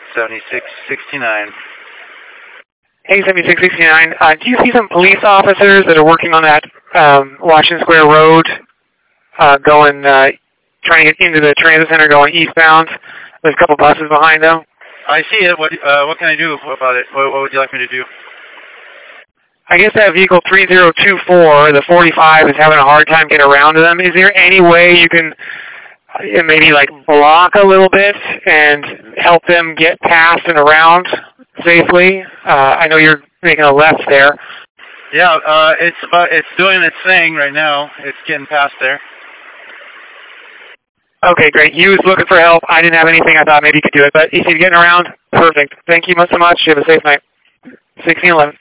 7669. Hey, 7669. Do you see some police officers that are working on that Washington Square Road, trying to get into the transit center going eastbound? There's a couple buses behind them. I see it. What can I do about it? What would you like me to do? I guess that vehicle 3024, the 45, is having a hard time getting around to them. Is there any way you can maybe like block a little bit and help them get past and around safely? I know you're making a left there. Yeah, it's doing its thing right now. It's getting past there. Okay, great. You was looking for help. I didn't have anything. I thought maybe you could do it. But if you're getting around, perfect. Thank you so much. You have a safe night. 1611.